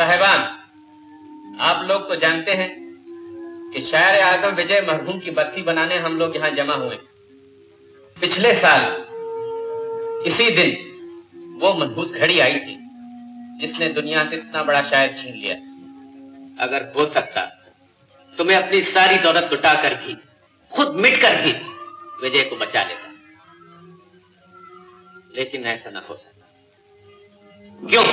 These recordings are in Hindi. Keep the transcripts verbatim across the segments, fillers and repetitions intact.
साहिबान, आप लोग तो जानते हैं कि शायर आजम विजय मरहूम की बरसी बनाने हम लोग यहाँ जमा हुए। पिछले साल इसी दिन वो मनहूस घड़ी आई थी जिसने दुनिया से इतना बड़ा शायर छीन लिया। अगर हो सकता तो मैं अपनी सारी दौलत लुटा कर भी, खुद मिट कर भी विजय को बचा लेता, लेकिन ऐसा ना हो सका। क्यों?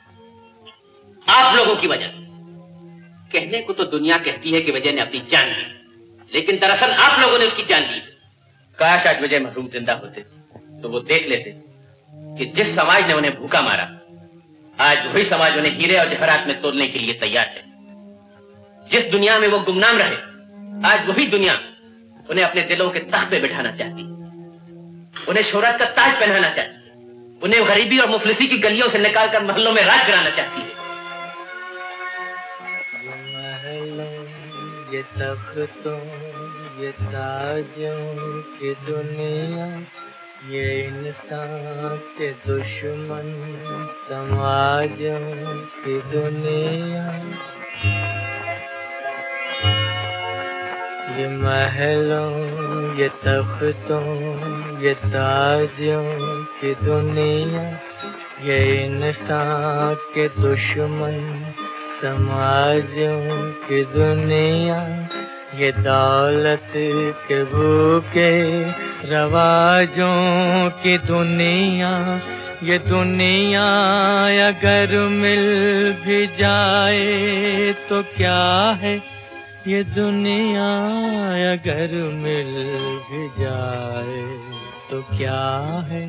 आप लोगों की वजह से। कहने को तो दुनिया कहती है कि विजय ने अपनी जान ली, लेकिन दरअसल आप लोगों ने उसकी जान ली। काश आज विजय मरहूम जिंदा होते तो वो देख लेते कि जिस समाज ने उन्हें भूखा मारा, आज वही समाज उन्हें हीरे और जवाहरात में तोड़ने के लिए तैयार है। जिस दुनिया में वो गुमनाम रहे, आज वही दुनिया उन्हें अपने दिलों के तख्त पे बिठाना चाहती है, उन्हें शोहरत का ताज पहनाना चाहती है, उन्हें गरीबी और मुफलिसी की गलियों से निकालकर महलों में राज कराना चाहती है। ये तख्तों, ये ताजों की दुनिया, ये इंसान के दुश्मन समाजों की दुनिया। ये महलों, ये तख्तों, ये ताजों की दुनिया, ये इंसान के दुश्मन समाजों की दुनिया। ये दौलत के भूखे रवाजों की दुनिया। ये दुनिया अगर मिल भी जाए तो क्या है, ये दुनिया अगर मिल भी जाए तो क्या है।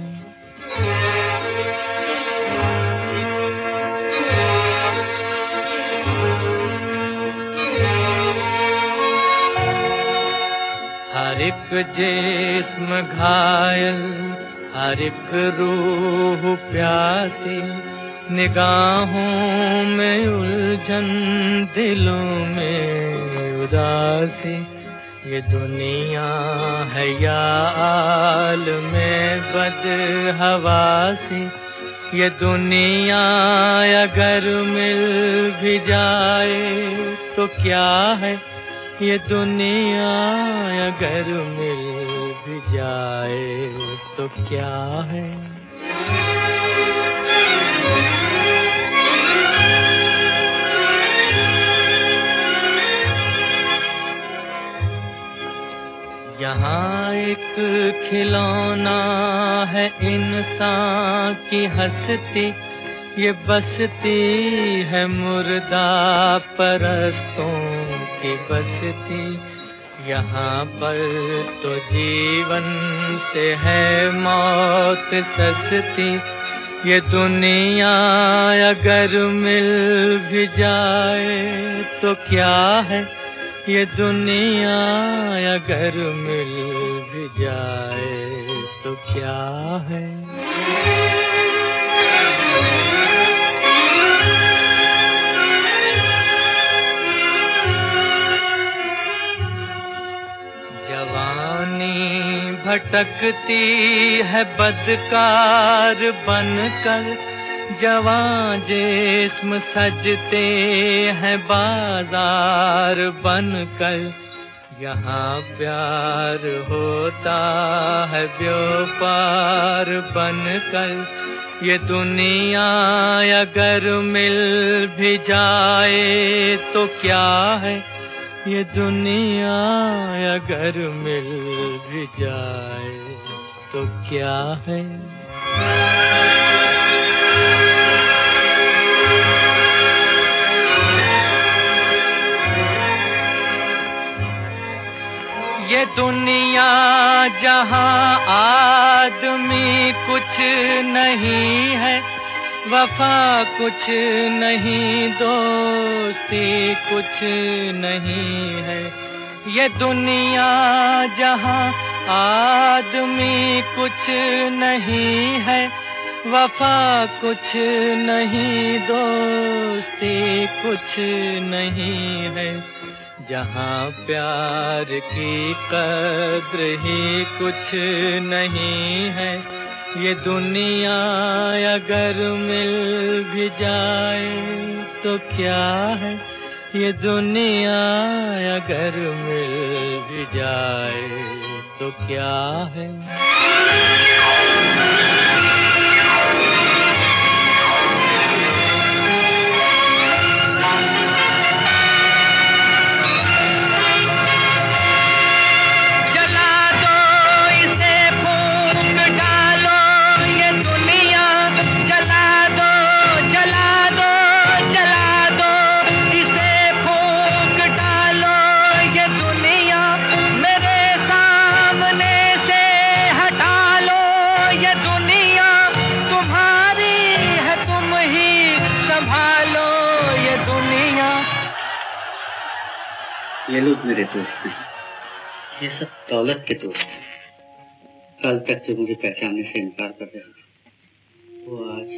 हर एक जिस्म घायल, हर एक रूह प्यासी, निगाहों में उलझन, दिलों में उदासी। ये दुनिया है या आलमे बदहवासी। ये दुनिया अगर मिल भी जाए तो क्या है, ये दुनिया अगर मिल भी जाए तो क्या है। यहाँ एक खिलौना है इंसान की हस्ती, ये बसती है मुर्दा परस्तों की बसती। यहाँ पर तो जीवन से है मौत सस्ती। ये दुनिया अगर मिल भी जाए तो क्या है, ये दुनिया अगर मिल भी जाए तो क्या है। जवानी भटकती है बदकार बनकर, जवां जिस्म सजते हैं बाजार बनकर। यहाँ प्यार होता है व्यापार बनकर। ये दुनिया अगर मिल भी जाए तो क्या है, ये दुनिया अगर मिल भी जाए तो क्या है। ये दुनिया जहाँ आदमी कुछ नहीं है, वफा कुछ नहीं, दोस्ती कुछ नहीं है। ये दुनिया जहाँ आदमी कुछ नहीं है, वफा कुछ नहीं, दोस्ती कुछ नहीं है। जहाँ प्यार की कद्र ही कुछ नहीं है, ये दुनिया अगर मिल भी जाए तो क्या है, ये दुनिया अगर मिल भी जाए तो क्या है। ये लोग मेरे दोस्त हैं, ये सब दौलत के दोस्त हैं। कल तक जो मुझे पहचानने से इनकार कर रहे थे, वो आज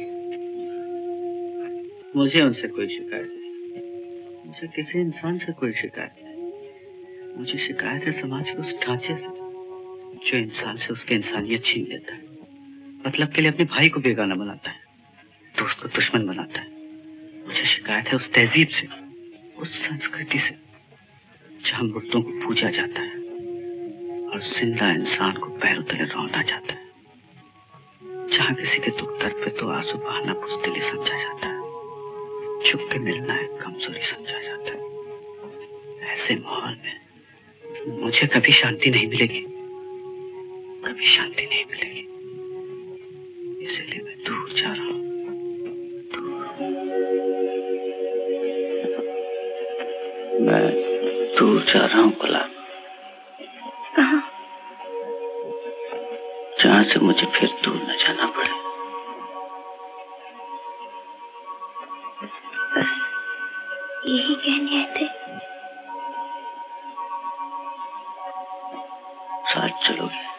मुझे उनसे कोई शिकायत नहीं, मुझे किसी इंसान से कोई शिकायत नहीं। मुझे शिकायत है समाज के उस ढांचे से जो इंसान से उसकी इंसानियत छीन लेता है, मतलब के लिए अपने भाई को बेगाना बनाता है, दोस्त को दुश्मन बनाता है। मुझे शिकायत है उस तहजीब से, उस संस्कृति से जहां मुर्दों को पूजा जाता है और जिंदा इंसान को पैरों तले रौंदा जाता है, जहां किसी के दुख दर्द पे तो आंसू बहाना बुज़दिली समझा जाता है, छुप के मिलना एक कमजोरी समझा जाता है। ऐसे माहौल में मुझे कभी शांति नहीं मिलेगी, कभी शांति नहीं मिलेगी। इसलिए मैं दूर जा रहा हूं, मैं दूर जा रहा हूँ गुलाब। कहाँ? जहाँ से मुझे फिर दूर न जाना पड़े। बस यही कहने आए थे। साथ चलोगे?